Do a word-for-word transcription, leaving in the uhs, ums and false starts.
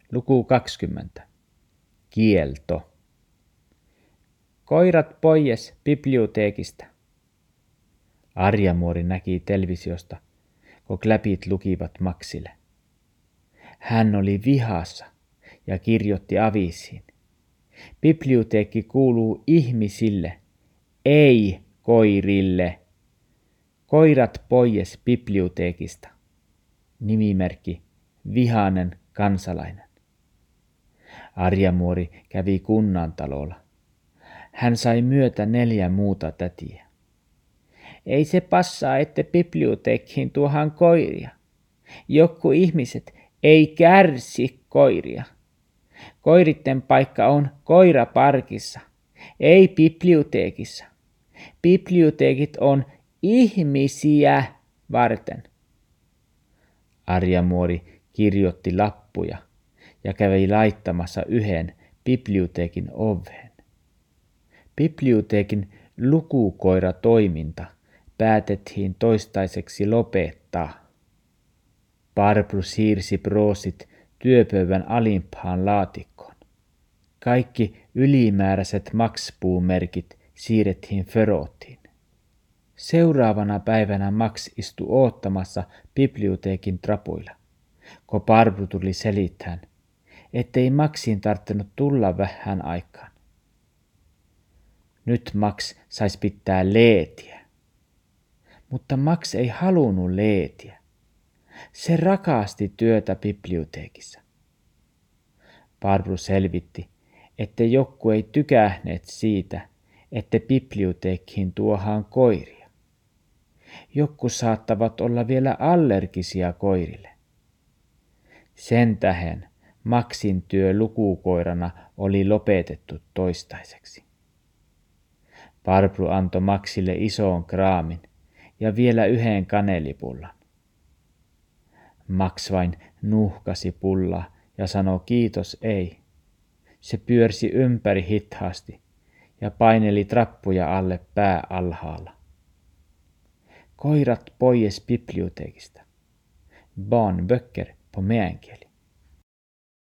Luku kaksikymmentä. Kielto. Koirat pois biblioteekista. Arjamuori näki televisiosta, kun kläpit lukivat Maxille. Hän oli vihassa ja kirjoitti aviisiin. Biblioteekki kuuluu ihmisille, ei koirille. Koirat pois biblioteekista. Nimimerkki Vihainen kansalainen. Arjamuori kävi kunnantalolla. Hän sai myötä neljä muuta tätiä. Ei se passaa, että biblioteekkiin tuohan koiria. Joku ihmiset ei kärsi koiria. Koiritten paikka on koiraparkissa, ei biblioteekissa. Biblioteekit on ihmisiä varten. Arjamuori kirjoitti lappuja ja kävi laittamassa yhden biblioteekin oveen. Biblioteekin lukukoiratoiminta päätettiin toistaiseksi lopettaa. Barbro siirsi broosit työpöydän alimpaan laatikkoon. Kaikki ylimääräiset Max-puumerkit siirrettiin förråttiin. Seuraavana päivänä Max istui oottamassa biblioteekin trapuilla, kun Barbro tuli selittämään, ettei Maxin tarttunut tulla vähän aikaan. Nyt Max sais pitää leetiä. Mutta Max ei halunnut leetiä. Se rakasti työtä biblioteekissa. Barbro selvitti, että joku ei tykähneet siitä, että biblioteekkiin tuohaan koiria. Joku saattavat olla vielä allergisia koirille. Sen tähden Maxin työ lukukoirana oli lopetettu toistaiseksi. Barbro antoi Maxille ison kraamin ja vielä yhden kanelipullan. Max vain nuhkasi pullaa ja sanoi kiitos ei. Se pyörsi ympäri hitaasti ja paineli trappuja alle pää alhaalla. Koirat pois biblioteekista. Barnböcker på meänkieli.